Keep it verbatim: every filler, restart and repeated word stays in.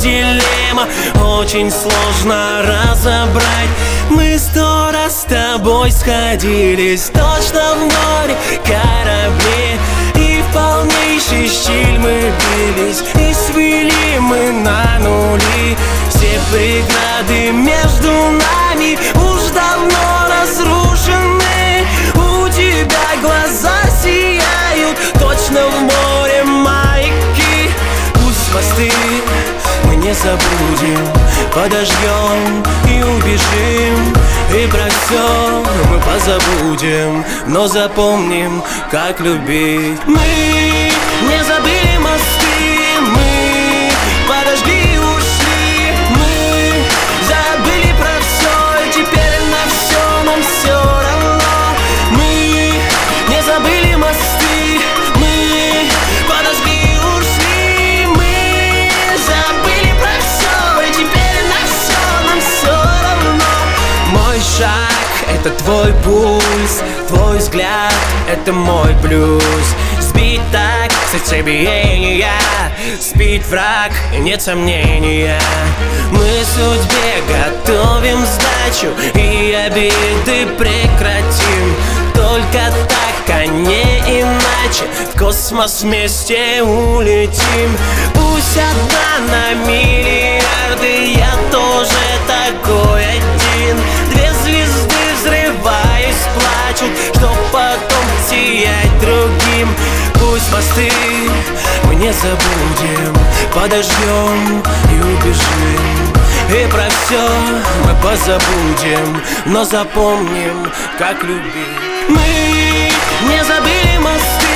дилемма, очень сложно разобрать. Мы сто раз с тобой сходились точно в море корабле, и в полнейший щель мы бились, и свели мы на нули. Все преграды между нами уж давно разрушены. У тебя глаза сияют, точно в море маяки. Пусть мосты мы не забудем, подождем и убежим, и про все мы позабудем, но запомним, как любить. Мы не забыли мосты, мы подожгли и ушли. Мы забыли про все, и теперь на все нам все равно. Мы не забыли мосты, мы подожгли и ушли. Мы забыли про все, и теперь на все нам все равно. Мой шаг — это твой пульс, твой взгляд — это мой плюс. Сбить так сердцебиение, спит враг, нет сомнения. Мы судьбе готовим сдачу и обиды прекратим. Только так, а не иначе, в космос вместе улетим. Пусть одна на миллиарды, я тоже такой один. Две звезды, взрываясь, плачут, чтоб потом сиять другим. Пусть мосты мы не забудем, подождем и убежим, и про все мы позабудем, но запомним, как любить. Мы не забыли мосты,